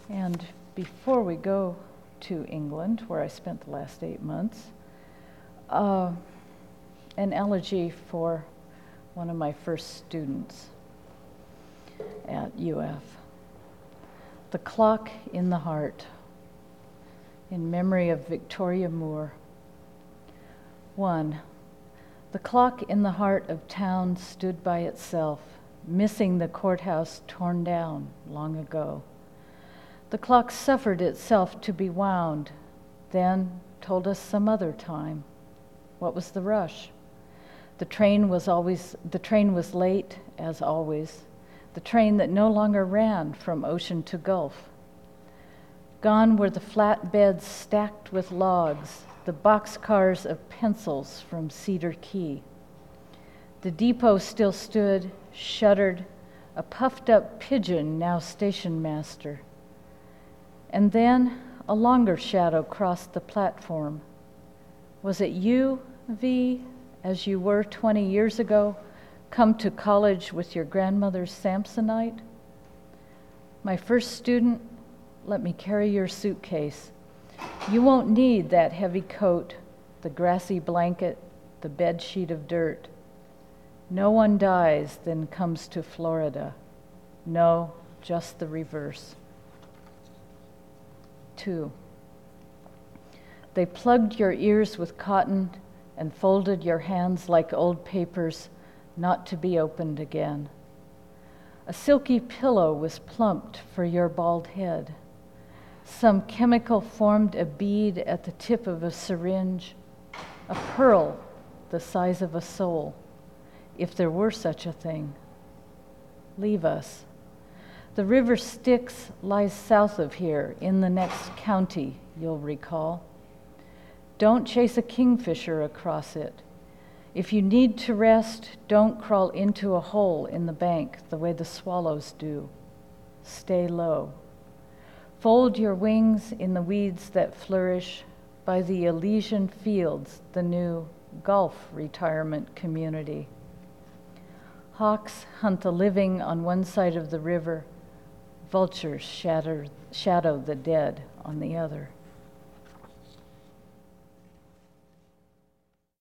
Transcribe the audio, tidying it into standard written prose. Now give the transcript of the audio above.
And before we go to England, where I spent the last 8 months, an elegy for one of my first students at UF. The Clock in the Heart, in memory of Victoria Moore. 1. The clock in the heart of town stood by itself, missing the courthouse torn down long ago. The clock suffered itself to be wound, then told us some other time. What was the rush? The train was late, as always, the train that no longer ran from ocean to gulf. Gone were the flatbeds stacked with logs, the boxcars of pencils from Cedar Key. The depot still stood, shuttered, a puffed-up pigeon now station master. And then a longer shadow crossed the platform. Was it you, V, as you were 20 years ago, come to college with your grandmother's Samsonite? My first student, let me carry your suitcase. You won't need that heavy coat, the grassy blanket, the bed sheet of dirt. No one dies, then comes to Florida. No, just the reverse. 2. They plugged your ears with cotton and folded your hands like old papers, not to be opened again. A silky pillow was plumped for your bald head. Some chemical formed a bead at the tip of a syringe, a pearl the size of a soul, if there were such a thing. Leave us. The river Styx lies south of here, in the next county, you'll recall. Don't chase a kingfisher across it. If you need to rest, don't crawl into a hole in the bank the way the swallows do. Stay low. Fold your wings in the weeds that flourish by the Elysian Fields, the new Gulf retirement community. Hawks hunt the living on one side of the river. Vultures shadow the dead on the other.